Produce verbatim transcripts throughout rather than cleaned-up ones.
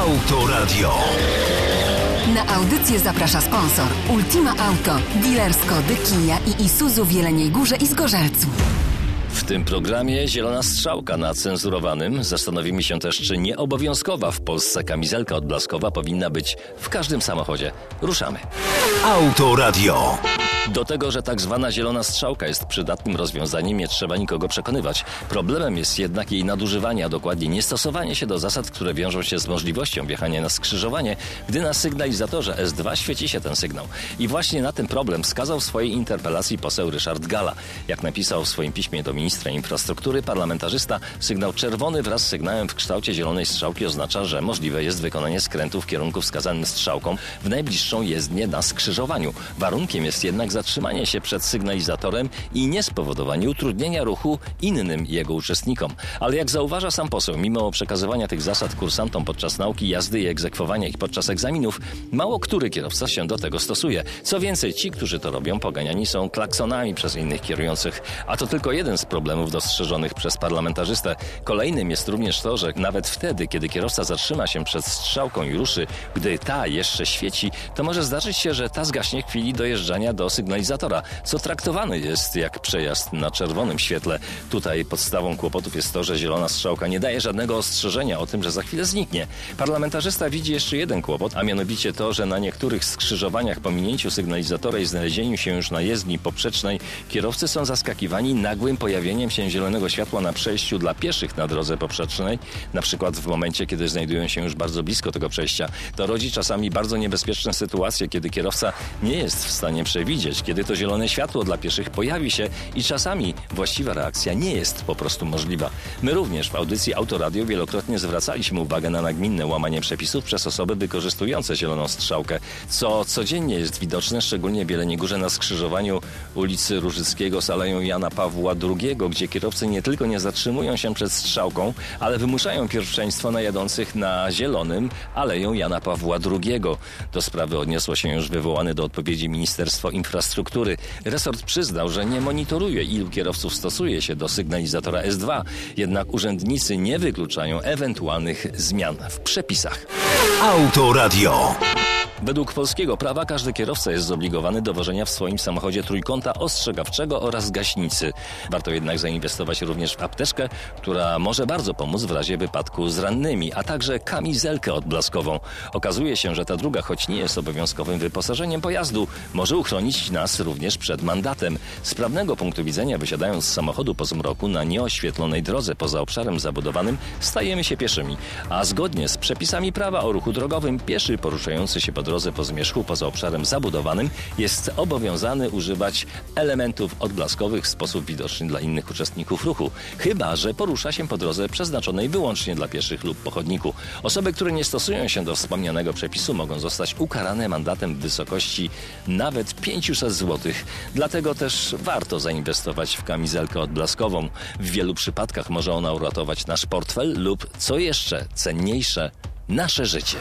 Autoradio. Na audycję zaprasza sponsor Ultima Auto, dealer Skody, Kia i Isuzu w Jeleniej Górze i Zgorzelcu. W tym programie zielona strzałka na cenzurowanym. Zastanowimy się też, czy nieobowiązkowa w Polsce kamizelka odblaskowa powinna być w każdym samochodzie. Ruszamy. Autoradio. Do tego, że tak zwana zielona strzałka jest przydatnym rozwiązaniem, nie trzeba nikogo przekonywać. Problemem jest jednak jej nadużywanie, a dokładnie niestosowanie się do zasad, które wiążą się z możliwością wjechania na skrzyżowanie, gdy na sygnalizatorze S dwa świeci się ten sygnał. I właśnie na ten problem wskazał w swojej interpelacji poseł Ryszard Galla. Jak napisał w swoim piśmie do ministra infrastruktury parlamentarzysta, sygnał czerwony wraz z sygnałem w kształcie zielonej strzałki oznacza, że możliwe jest wykonanie skrętu w kierunku wskazanym strzałką w najbliższą jezdnię na skrzyżowaniu. Warunkiem jest jednak zatrzymanie się przed sygnalizatorem i niespowodowanie utrudnienia ruchu innym jego uczestnikom. Ale jak zauważa sam poseł, mimo przekazywania tych zasad kursantom podczas nauki jazdy i egzekwowania ich podczas egzaminów, mało który kierowca się do tego stosuje. Co więcej, ci, którzy to robią, poganiani są klaksonami przez innych kierujących. A to tylko jeden z problemów dostrzeżonych przez parlamentarzystę. Kolejnym jest również to, że nawet wtedy, kiedy kierowca zatrzyma się przed strzałką i ruszy, gdy ta jeszcze świeci, to może zdarzyć się, że ta zgaśnie w chwili dojeżdżania do sygnalizatora, co traktowany jest jak przejazd na czerwonym świetle. Tutaj podstawą kłopotów jest to, że zielona strzałka nie daje żadnego ostrzeżenia o tym, że za chwilę zniknie. Parlamentarzysta widzi jeszcze jeden kłopot, a mianowicie to, że na niektórych skrzyżowaniach po minięciu sygnalizatora i znalezieniu się już na jezdni poprzecznej kierowcy są zaskakiwani nagłym pojawieniem się zielonego światła na przejściu dla pieszych na drodze poprzecznej, na przykład w momencie, kiedy znajdują się już bardzo blisko tego przejścia. To rodzi czasami bardzo niebezpieczne sytuacje, kiedy kierowca nie jest w stanie przewidzieć, kiedy to zielone światło dla pieszych pojawi się i czasami właściwa reakcja nie jest po prostu możliwa. My również w audycji Autoradio wielokrotnie zwracaliśmy uwagę na nagminne łamanie przepisów przez osoby wykorzystujące zieloną strzałkę, co codziennie jest widoczne, szczególnie w Jeleniej Górze na skrzyżowaniu ulicy Różyckiego z Aleją Jana Pawła drugiego, gdzie kierowcy nie tylko nie zatrzymują się przed strzałką, ale wymuszają pierwszeństwo na jadących na zielonym Aleją Jana Pawła drugiego. Do sprawy odniosło się już wywołane do odpowiedzi Ministerstwo Infrastruktury. Resort przyznał, że nie monitoruje, ilu kierowców stosuje się do sygnalizatora S dwa, jednak urzędnicy nie wykluczają ewentualnych zmian w przepisach. Autoradio. Według polskiego prawa każdy kierowca jest zobligowany do wożenia w swoim samochodzie trójkąta ostrzegawczego oraz gaśnicy. Warto jednak zainwestować również w apteczkę, która może bardzo pomóc w razie wypadku z rannymi, a także kamizelkę odblaskową. Okazuje się, że ta druga, choć nie jest obowiązkowym wyposażeniem pojazdu, może uchronić nas również przed mandatem. Z prawnego punktu widzenia, wysiadając z samochodu po zmroku na nieoświetlonej drodze poza obszarem zabudowanym, stajemy się pieszymi, a zgodnie z przepisami prawa o ruchu drogowym pieszy poruszający się po drodze po zmierzchu poza obszarem zabudowanym jest obowiązany używać elementów odblaskowych w sposób widoczny dla innych uczestników ruchu, chyba że porusza się po drodze przeznaczonej wyłącznie dla pieszych lub pochodników. Osoby, które nie stosują się do wspomnianego przepisu, mogą zostać ukarane mandatem w wysokości nawet pięćset złotych. Dlatego też warto zainwestować w kamizelkę odblaskową. W wielu przypadkach może ona uratować nasz portfel lub, co jeszcze cenniejsze, nasze życie.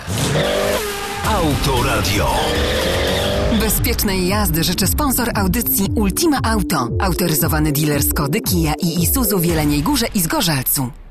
Autoradio. Bezpiecznej jazdy życzy sponsor audycji Ultima Auto, autoryzowany dealer Skody, Kia i Isuzu w Jeleniej Górze i Zgorzelcu.